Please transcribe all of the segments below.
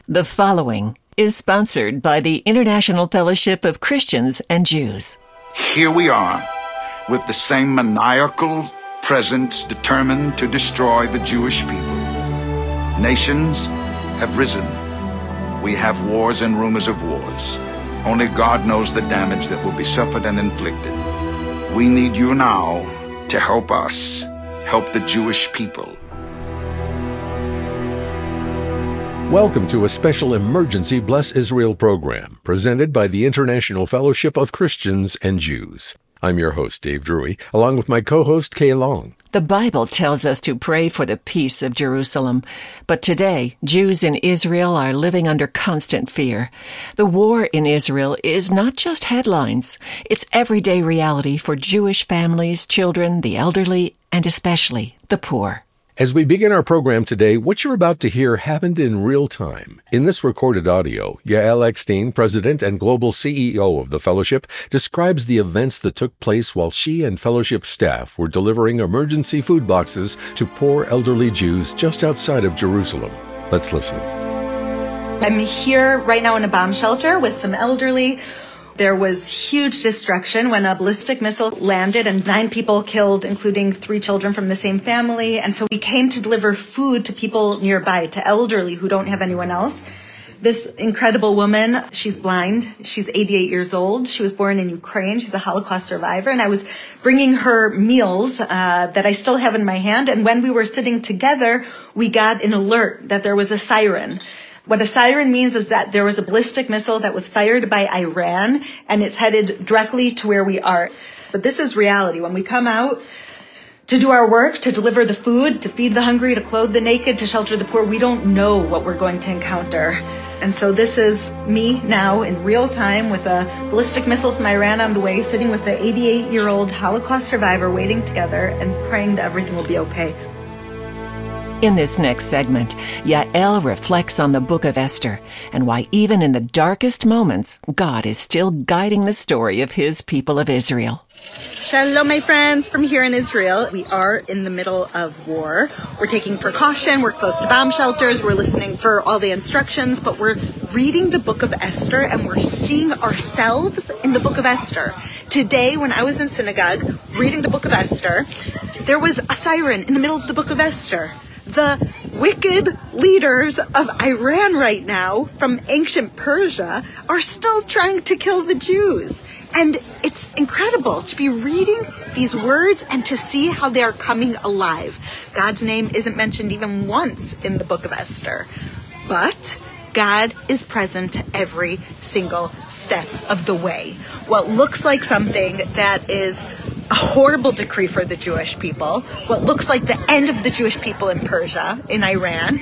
The following is sponsored by the International Fellowship of Christians and Jews. Here we are, with the same maniacal presence determined to destroy the Jewish people. Nations have risen. We have wars and rumors of wars. Only God knows the damage that will be suffered and inflicted. We need you now to help us, help the Jewish people. Welcome to a special emergency Bless Israel program presented by the International Fellowship of Christians and Jews. I'm your host, Dave Drury, along with my co-host, Kay Long. The Bible tells us to pray for the peace of Jerusalem, but today, Jews in Israel are living under constant fear. The war in Israel is not just headlines. It's everyday reality for Jewish families, children, the elderly, and especially the poor. As we begin our program today, what you're about to hear happened in real time. In this recorded audio, Yael Eckstein, President and Global CEO of the Fellowship, describes the events that took place while she and Fellowship staff were delivering emergency food boxes to poor elderly Jews just outside of Jerusalem. Let's listen. I'm here right now in a bomb shelter with some elderly. There was huge destruction when a ballistic missile landed and 9 people killed, including 3 children from the same family. And so we came to deliver food to people nearby, to elderly who don't have anyone else. This incredible woman, she's blind. She's 88 years old. She was born in Ukraine. She's a Holocaust survivor. And I was bringing her meals that I still have in my hand. And when we were sitting together, we got an alert that there was a siren. What a siren means is that there was a ballistic missile that was fired by Iran, and it's headed directly to where we are. But this is reality. When we come out to do our work, to deliver the food, to feed the hungry, to clothe the naked, to shelter the poor, we don't know what we're going to encounter. And so this is me now in real time with a ballistic missile from Iran on the way, sitting with the 88-year-old Holocaust survivor, waiting together and praying that everything will be okay. In this next segment, Yael reflects on the book of Esther and why even in the darkest moments, God is still guiding the story of his people of Israel. Shalom, my friends, from here in Israel. We are in the middle of war. We're taking precaution. We're close to bomb shelters. We're listening for all the instructions, but we're reading the book of Esther and we're seeing ourselves in the book of Esther. Today, when I was in synagogue reading the book of Esther, there was a siren in the middle of the book of Esther. The wicked leaders of Iran right now, from ancient Persia, are still trying to kill the Jews. And it's incredible to be reading these words and to see how they are coming alive. God's name isn't mentioned even once in the book of Esther. But God is present every single step of the way. What looks like something that is a horrible decree for the Jewish people, what looks like the end of the Jewish people in Persia, in Iran,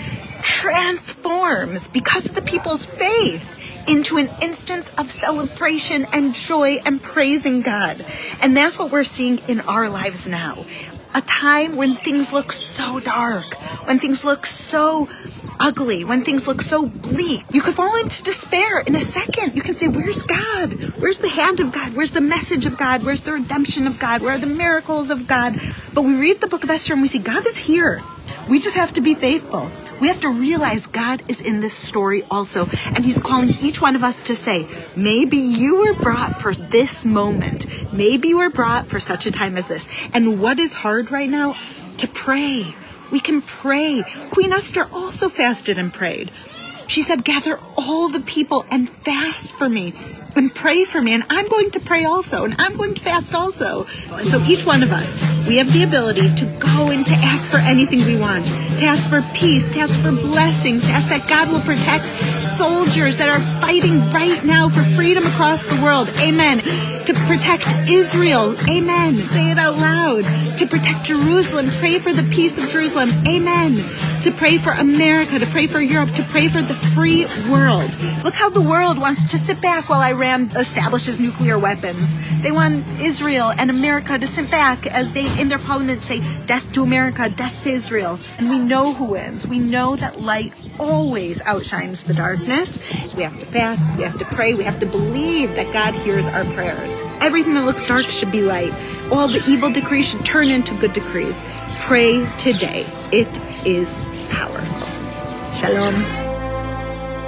transforms, because of the people's faith, into an instance of celebration and joy and praising God. And that's what we're seeing in our lives now. A time when things look so dark, when things look so ugly, when things look so bleak. You could fall into despair in a second. You can say, where's God? Where's the hand of God? Where's the message of God? Where's the redemption of God? Where are the miracles of God? But we read the book of Esther and we see God is here. We just have to be faithful. We have to realize God is in this story also. And he's calling each one of us to say, maybe you were brought for this moment. Maybe you were brought for such a time as this. And what is hard right now? To pray. We can pray. Queen Esther also fasted and prayed. She said, gather all the people and fast for me and pray for me. And I'm going to pray also. And I'm going to fast also. And so each one of us, we have the ability to go and to ask for anything we want. To ask for peace, to ask for blessings, to ask that God will protect soldiers that are fighting right now for freedom across the world. Amen. To protect Israel. Amen. Say it out loud. To protect Jerusalem. Pray for the peace of Jerusalem. Amen. To pray for America, to pray for Europe, to pray for the free world. Look how the world wants to sit back while Iran establishes nuclear weapons. They want Israel and America to sit back as they, in their parliament, say, death to America, death to Israel. And we know who wins. We know that light always outshines the darkness. We have to fast, we have to pray, we have to believe that God hears our prayers. Everything that looks dark should be light. All the evil decrees should turn into good decrees. Pray today. It is powerful. Shalom.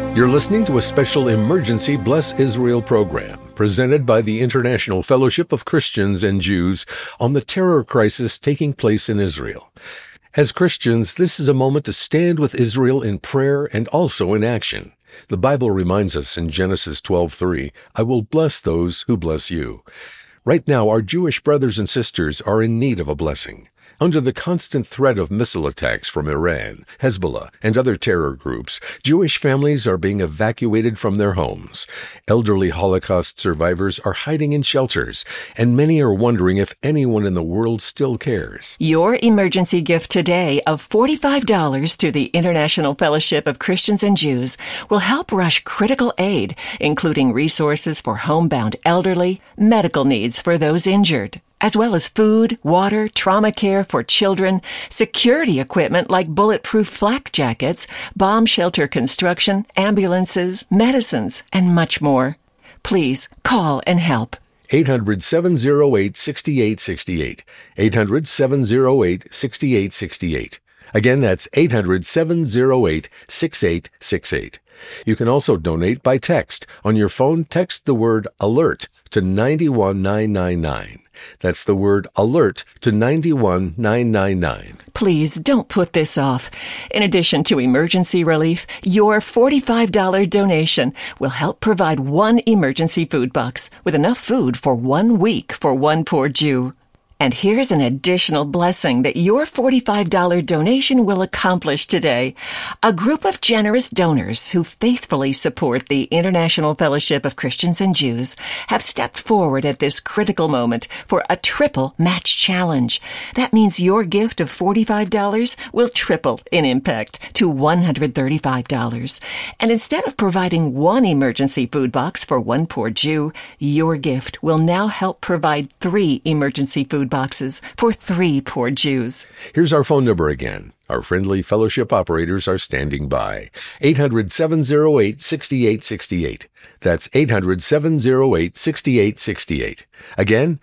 You're listening to a special Emergency Bless Israel program presented by the International Fellowship of Christians and Jews on the terror crisis taking place in Israel. As Christians, this is a moment to stand with Israel in prayer and also in action. The Bible reminds us in Genesis 12:3, "I will bless those who bless you." Right now, our Jewish brothers and sisters are in need of a blessing. Under the constant threat of missile attacks from Iran, Hezbollah, and other terror groups, Jewish families are being evacuated from their homes. Elderly Holocaust survivors are hiding in shelters, and many are wondering if anyone in the world still cares. Your emergency gift today of $45 to the International Fellowship of Christians and Jews will help rush critical aid, including resources for homebound elderly, medical needs for those injured, as well as food, water, trauma care for children, security equipment like bulletproof flak jackets, bomb shelter construction, ambulances, medicines, and much more. Please call and help. 800-708-6868. 800-708-6868. Again, that's 800-708-6868. You can also donate by text. On your phone, text the word ALERT to 91999. That's the word ALERT to 91999. Please don't put this off. In addition to emergency relief, your $45 donation will help provide one emergency food box with enough food for 1 week for one poor Jew. And here's an additional blessing that your $45 donation will accomplish today. A group of generous donors who faithfully support the International Fellowship of Christians and Jews have stepped forward at this critical moment for a triple match challenge. That means your gift of $45 will triple in impact to $135. And instead of providing one emergency food box for one poor Jew, your gift will now help provide 3 emergency food boxes for 3 poor Jews. Here's our phone number again. Our friendly fellowship operators are standing by. 800-708-6868. That's 800-708-6868. Again,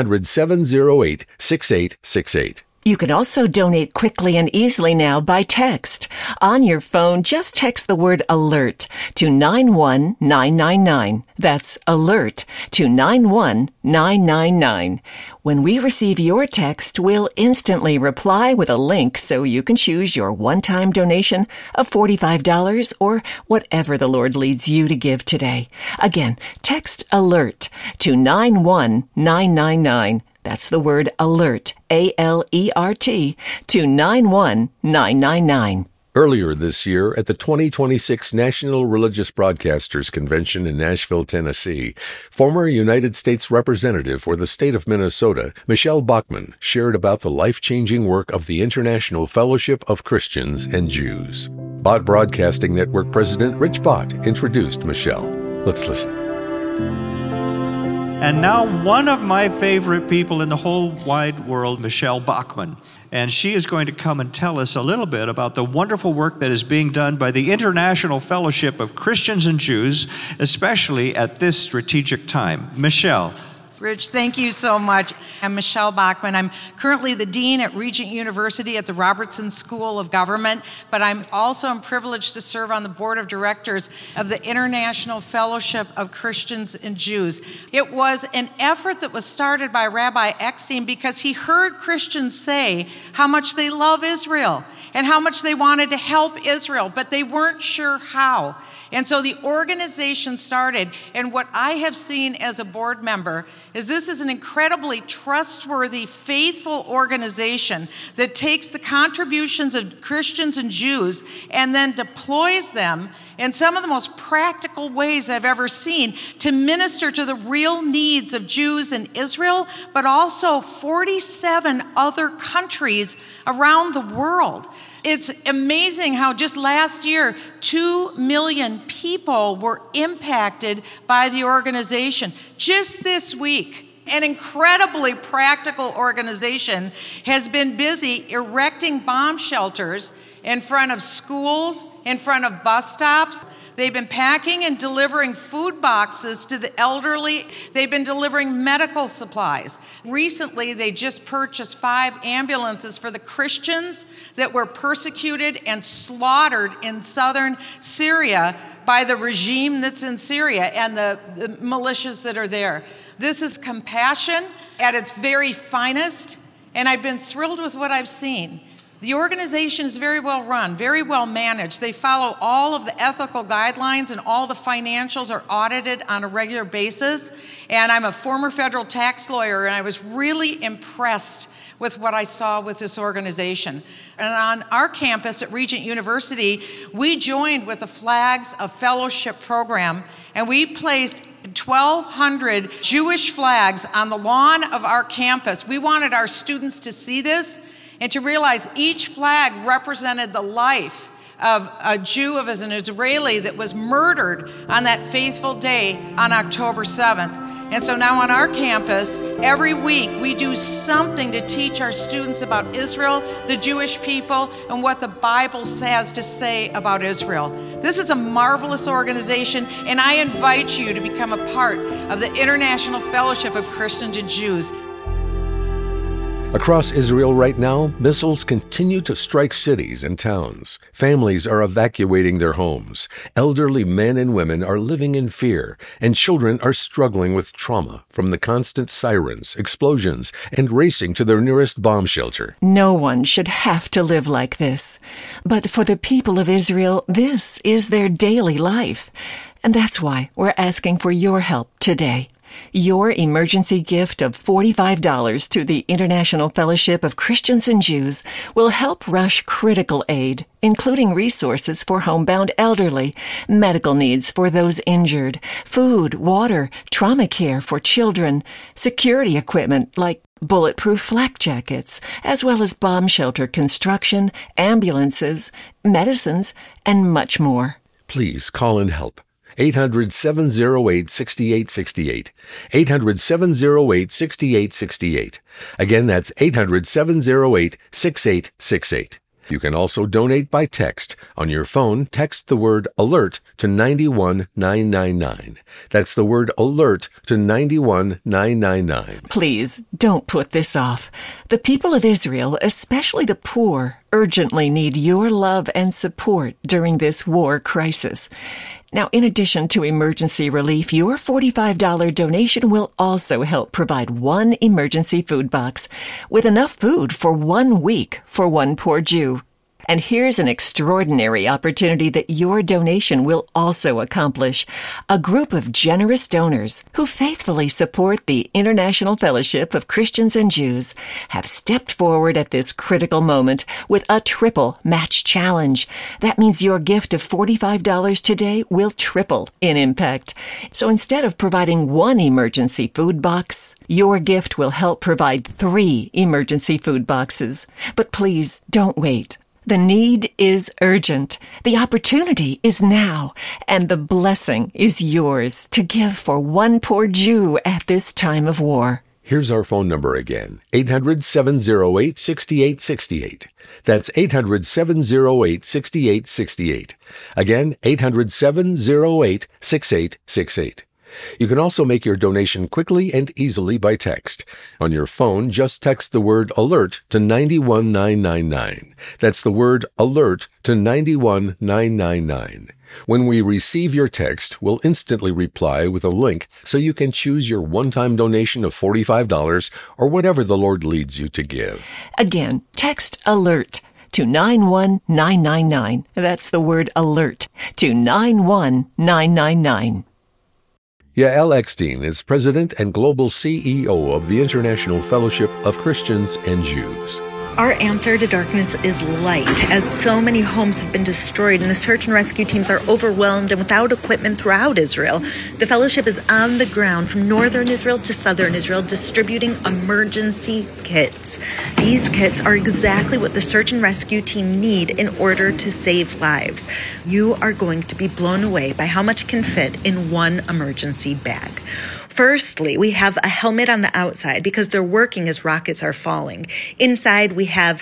800-708-6868. You can also donate quickly and easily now by text. On your phone, just text the word ALERT to 91999. That's ALERT to 91999. When we receive your text, we'll instantly reply with a link so you can choose your one-time donation of $45 or whatever the Lord leads you to give today. Again, text ALERT to 91999. That's the word ALERT, A-L-E-R-T, to 91999. Earlier this year, at the 2026 National Religious Broadcasters Convention in Nashville, Tennessee, former United States Representative for the state of Minnesota, Michelle Bachmann, shared about the life-changing work of the International Fellowship of Christians and Jews. Bott Broadcasting Network President Rich Bott introduced Michelle. Let's listen. And now one of my favorite people in the whole wide world, Michelle Bachmann. And she is going to come and tell us a little bit about the wonderful work that is being done by the International Fellowship of Christians and Jews, especially at this strategic time. Michelle. Rich, thank you so much. I'm Michelle Bachmann. I'm currently the Dean at Regent University at the Robertson School of Government, but I'm also privileged to serve on the Board of Directors of the International Fellowship of Christians and Jews. It was an effort that was started by Rabbi Eckstein because he heard Christians say how much they love Israel and how much they wanted to help Israel, but they weren't sure how. And so the organization started, and what I have seen as a board member is this is an incredibly trustworthy, faithful organization that takes the contributions of Christians and Jews and then deploys them in some of the most practical ways I've ever seen to minister to the real needs of Jews in Israel, but also 47 other countries around the world. It's amazing how just last year, 2 million people were impacted by the organization. Just this week, an incredibly practical organization has been busy erecting bomb shelters in front of schools, in front of bus stops. They've been packing and delivering food boxes to the elderly. They've been delivering medical supplies. Recently, they just purchased 5 ambulances for the Christians that were persecuted and slaughtered in southern Syria by the regime that's in Syria and the militias that are there. This is compassion at its very finest, and I've been thrilled with what I've seen. The organization is very well run, very well managed. They follow all of the ethical guidelines, and all the financials are audited on a regular basis. And I'm a former federal tax lawyer, and I was really impressed with what I saw with this organization. And on our campus at Regent University, we joined with the Flags of Fellowship program, and we placed 1,200 Jewish flags on the lawn of our campus. We wanted our students to see this and to realize each flag represented the life of a Jew, of an Israeli that was murdered on that faithful day on October 7th. And so now on our campus, every week we do something to teach our students about Israel, the Jewish people, and what the Bible has to say about Israel. This is a marvelous organization, and I invite you to become a part of the International Fellowship of Christians and Jews. Across Israel right now, missiles continue to strike cities and towns. Families are evacuating their homes. Elderly men and women are living in fear, and children are struggling with trauma from the constant sirens, explosions, and racing to their nearest bomb shelter. No one should have to live like this. But for the people of Israel, this is their daily life. And that's why we're asking for your help today. Your emergency gift of $45 to the International Fellowship of Christians and Jews will help rush critical aid, including resources for homebound elderly, medical needs for those injured, food, water, trauma care for children, security equipment like bulletproof flak jackets, as well as bomb shelter construction, ambulances, medicines, and much more. Please call and help. 800-708-6868. 800-708-6868. Again, that's 800-708-6868. You can also donate by text. On your phone, text the word ALERT to 91999. That's the word ALERT to 91999. Please, don't put this off. The people of Israel, especially the poor, urgently need your love and support during this war crisis. Now, in addition to emergency relief, your $45 donation will also help provide one emergency food box with enough food for 1 week for one poor Jew. And here's an extraordinary opportunity that your donation will also accomplish. A group of generous donors who faithfully support the International Fellowship of Christians and Jews have stepped forward at this critical moment with a triple match challenge. That means your gift of $45 today will triple in impact. So instead of providing one emergency food box, your gift will help provide 3 emergency food boxes. But please don't wait. The need is urgent. The opportunity is now. And the blessing is yours to give for one poor Jew at this time of war. Here's our phone number again, 800-708-6868. That's 800-708-6868. Again, 800-708-6868. You can also make your donation quickly and easily by text. On your phone, just text the word ALERT to 91999. That's the word ALERT to 91999. When we receive your text, we'll instantly reply with a link so you can choose your one-time donation of $45 or whatever the Lord leads you to give. Again, text ALERT to 91999. That's the word ALERT to 91999. Yael Eckstein is President and Global CEO of the International Fellowship of Christians and Jews. Our answer to darkness is light, as so many homes have been destroyed and the search and rescue teams are overwhelmed and without equipment throughout Israel. The fellowship is on the ground from northern Israel to southern Israel, distributing emergency kits. These kits are exactly what the search and rescue team need in order to save lives. You are going to be blown away by how much can fit in one emergency bag. Firstly, we have a helmet on the outside because they're working as rockets are falling. Inside, we have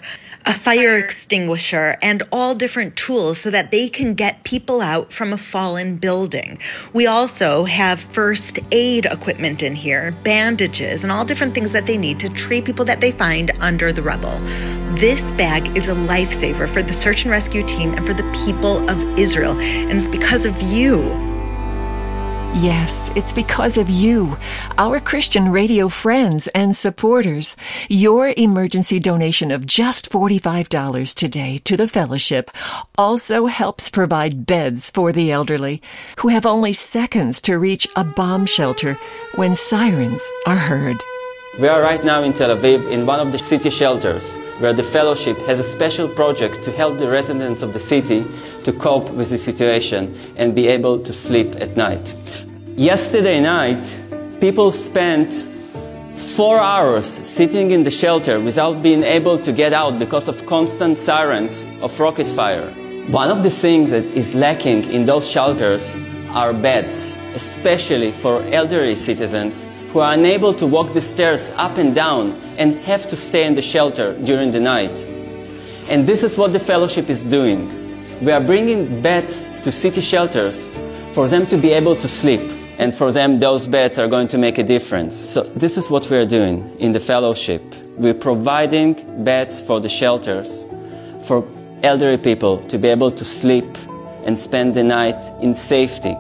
a fire extinguisher, and all different tools so that they can get people out from a fallen building. We also have first aid equipment in here, bandages, and all different things that they need to treat people that they find under the rubble. This bag is a lifesaver for the search and rescue team and for the people of Israel, and it's because of you. Yes, it's because of you, our Christian radio friends and supporters. Your emergency donation of just $45 today to the fellowship also helps provide beds for the elderly who have only seconds to reach a bomb shelter when sirens are heard. We are right now in Tel Aviv in one of the city shelters where the fellowship has a special project to help the residents of the city to cope with the situation and be able to sleep at night. Yesterday night, people spent 4 hours sitting in the shelter without being able to get out because of constant sirens of rocket fire. One of the things that is lacking in those shelters are beds, especially for elderly citizens who are unable to walk the stairs up and down and have to stay in the shelter during the night. And this is what the fellowship is doing. We are bringing beds to city shelters for them to be able to sleep. And for them, those beds are going to make a difference. So this is what we're doing in the fellowship. We're providing beds for the shelters for elderly people to be able to sleep and spend the night in safety.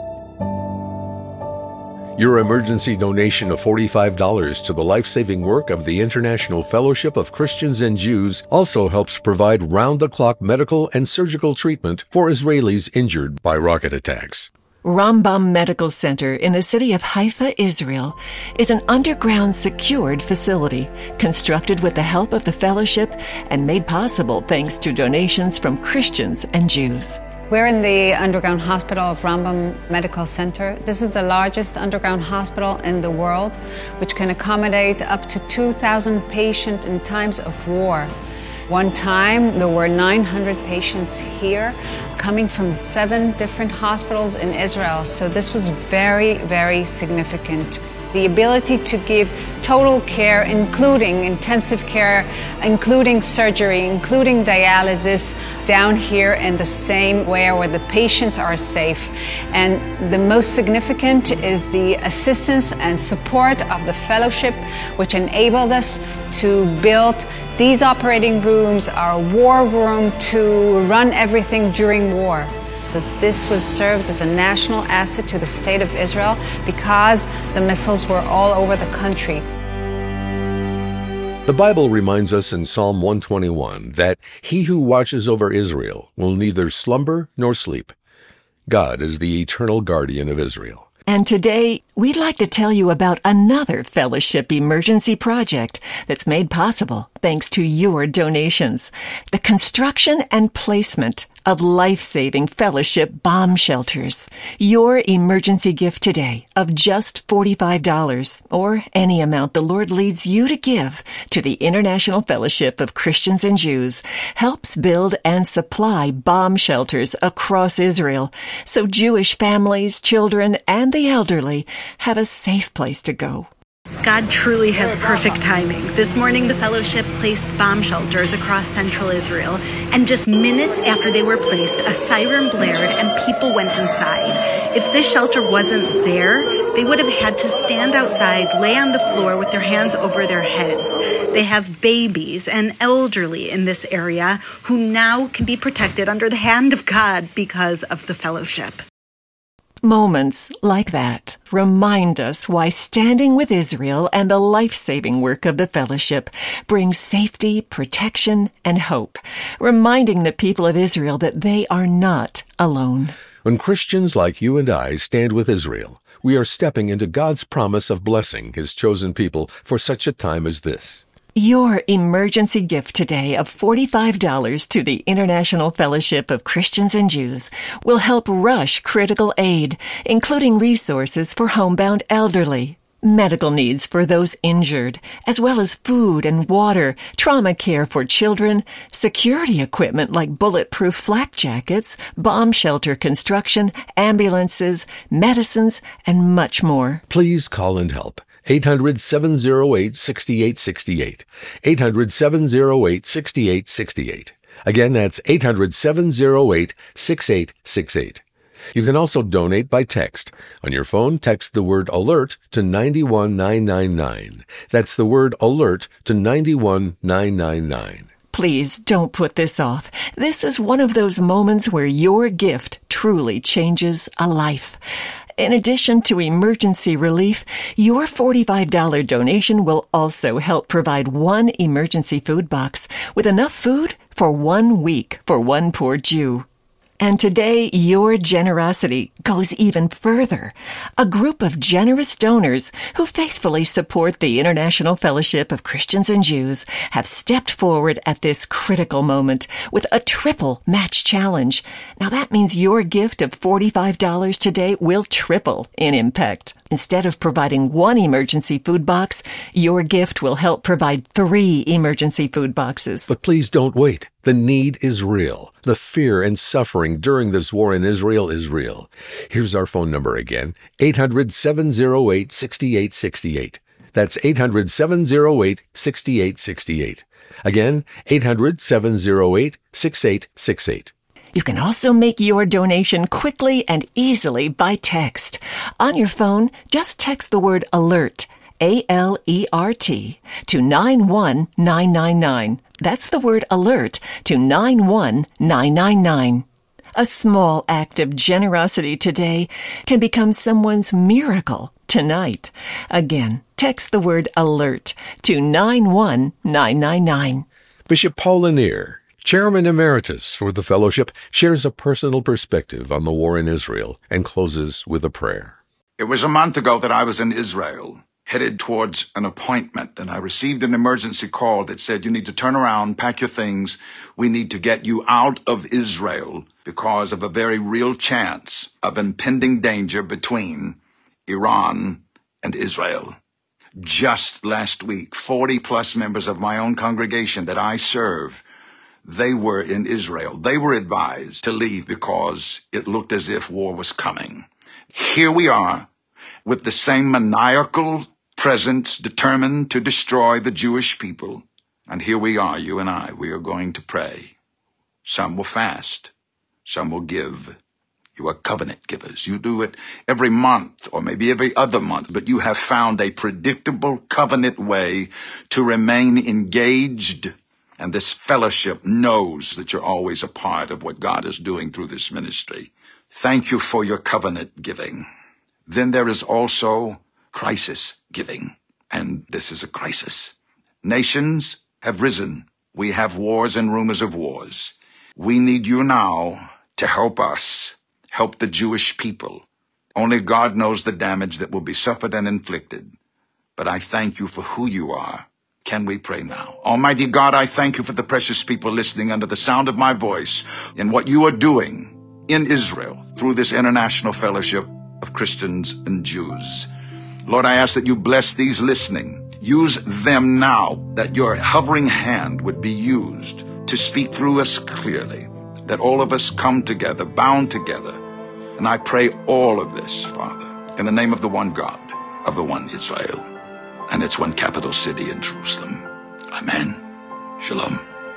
Your emergency donation of $45 to the life-saving work of the International Fellowship of Christians and Jews also helps provide round-the-clock medical and surgical treatment for Israelis injured by rocket attacks. Rambam Medical Center in the city of Haifa, Israel, is an underground secured facility constructed with the help of the fellowship and made possible thanks to donations from Christians and Jews. We're in the underground hospital of Rambam Medical Center. This is the largest underground hospital in the world, which can accommodate up to 2,000 patients in times of war. One time, there were 900 patients here, coming from 7 different hospitals in Israel. So this was very, very significant. The ability to give total care, including intensive care, including surgery, including dialysis, down here in the same way where the patients are safe. And the most significant is the assistance and support of the fellowship, which enabled us to build these operating rooms, our war room, to run everything during war. So this was served as a national asset to the state of Israel because the missiles were all over the country. The Bible reminds us in Psalm 121 that he who watches over Israel will neither slumber nor sleep. God is the eternal guardian of Israel. And today, we'd like to tell you about another fellowship emergency project that's made possible thanks to your donations. The construction and placement of life-saving fellowship bomb shelters. Your emergency gift today of just $45 or any amount the Lord leads you to give to the International Fellowship of Christians and Jews helps build and supply bomb shelters across Israel so Jewish families, children, and the elderly have a safe place to go. God truly has perfect timing. This morning, the fellowship placed bomb shelters across central Israel, and just minutes after they were placed, a siren blared and people went inside. If this shelter wasn't there, they would have had to stand outside, lay on the floor with their hands over their heads. They have babies and elderly in this area who now can be protected under the hand of God because of the fellowship. Moments like that remind us why standing with Israel and the life-saving work of the fellowship brings safety, protection, and hope, reminding the people of Israel that they are not alone. When Christians like you and I stand with Israel, we are stepping into God's promise of blessing His chosen people for such a time as this. Your emergency gift today of $45 to the International Fellowship of Christians and Jews will help rush critical aid, including resources for homebound elderly, medical needs for those injured, as well as food and water, trauma care for children, security equipment like bulletproof flak jackets, bomb shelter construction, ambulances, medicines, and much more. Please call and help 800-708-6868. 800-708-6868. Again, that's 800-708-6868. You can also donate by text. On your phone, text the word ALERT to 91999. That's the word ALERT to 91999. Please don't put this off. This is one of those moments where your gift truly changes a life. In addition to emergency relief, your $45 donation will also help provide one emergency food box with enough food for 1 week for one poor Jew. And today, your generosity goes even further. A group of generous donors who faithfully support the International Fellowship of Christians and Jews have stepped forward at this critical moment with a triple match challenge. Now that means your gift of $45 today will triple in impact. Instead of providing one emergency food box, your gift will help provide 3 emergency food boxes. But please don't wait. The need is real. The fear and suffering during this war in Israel is real. Here's our phone number again, 800-708-6868. That's 800-708-6868. Again, 800-708-6868. You can also make your donation quickly and easily by text. On your phone, just text the word ALERT, A-L-E-R-T, to 91999. That's the word ALERT to 91999. A small act of generosity today can become someone's miracle tonight. Again, text the word ALERT to 91999. Bishop Paul Lanier, Chairman Emeritus for the Fellowship, shares a personal perspective on the war in Israel and closes with a prayer. It was a month ago that I was in Israel, headed towards an appointment, and I received an emergency call that said, you need to turn around, pack your things. We need to get you out of Israel because of a very real chance of impending danger between Iran and Israel. Just last week, 40-plus members of my own congregation that I serve, they were in Israel. They were advised to leave because it looked as if war was coming. Here we are with the same maniacal presence determined to destroy the Jewish people. And here we are, you and I. We are going to pray. Some will fast. Some will give. You are covenant givers. You do it every month or maybe every other month, but you have found a predictable covenant way to remain engaged. And this fellowship knows that you're always a part of what God is doing through this ministry. Thank you for your covenant giving. Then there is also crisis giving. And this is a crisis. Nations have risen. We have wars and rumors of wars. We need you now to help us, help the Jewish people. Only God knows the damage that will be suffered and inflicted. But I thank you for who you are. Can we pray now? Almighty God, I thank you for the precious people listening under the sound of my voice in what you are doing in Israel through this International Fellowship of Christians and Jews. Lord, I ask that you bless these listening. Use them now, that your hovering hand would be used to speak through us clearly, that all of us come together, bound together. And I pray all of this, Father, in the name of the one God, of the one Israel, and its one capital city in Jerusalem. Amen. Shalom.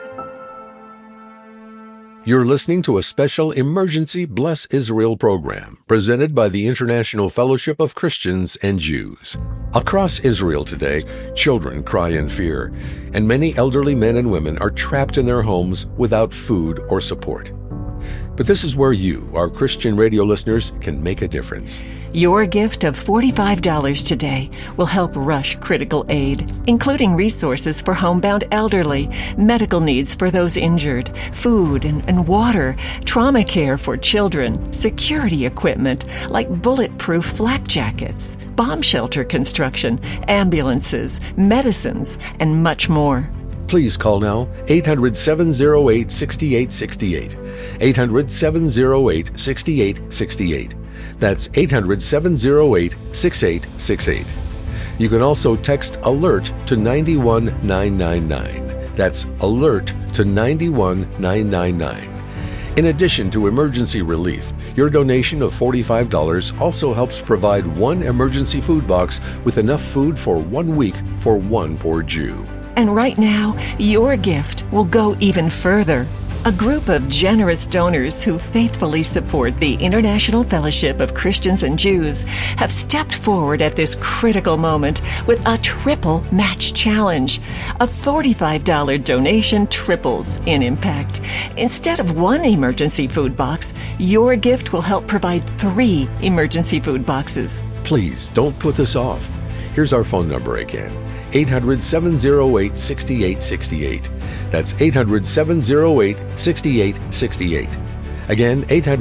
You're listening to a special Emergency Bless Israel program presented by the International Fellowship of Christians and Jews. Across Israel today, children cry in fear, and many elderly men and women are trapped in their homes without food or support. But this is where you, our Christian radio listeners, can make a difference. Your gift of $45 today will help rush critical aid, including resources for homebound elderly, medical needs for those injured, food and water, trauma care for children, security equipment like bulletproof flak jackets, bomb shelter construction, ambulances, medicines, and much more. Please call now 800-708-6868. 800-708-6868. That's 800-708-6868. You can also text ALERT to 91999. That's ALERT to 91999. In addition to emergency relief, your donation of $45 also helps provide one emergency food box with enough food for 1 week for one poor Jew. And right now, your gift will go even further. A group of generous donors who faithfully support the International Fellowship of Christians and Jews have stepped forward at this critical moment with a triple match challenge. A $45 donation triples in impact. Instead of one emergency food box, your gift will help provide 3 emergency food boxes. Please don't put this off. Here's our phone number again. 800-708-6868. That's 800-708-6868. Again,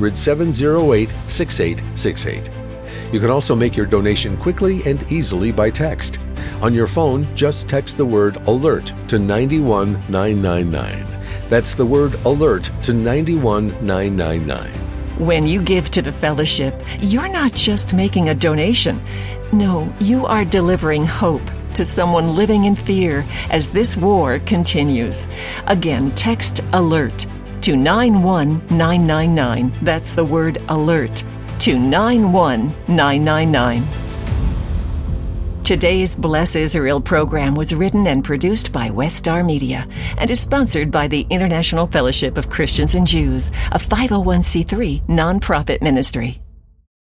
800-708-6868. You can also make your donation quickly and easily by text. On your phone, just text the word ALERT to 91999. That's the word ALERT to 91999. When you give to the fellowship, you're not just making a donation. No, you are delivering hope to someone living in fear as this war continues. Again, text ALERT to 91999. That's the word ALERT to 91999. Today's Bless Israel program was written and produced by Westar Media and is sponsored by the International Fellowship of Christians and Jews, a 501c3 nonprofit ministry.